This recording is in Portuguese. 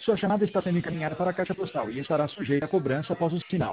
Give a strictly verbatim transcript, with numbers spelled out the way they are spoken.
Sua chamada está sendo encaminhada para a caixa postal e estará sujeita a cobrança após o sinal.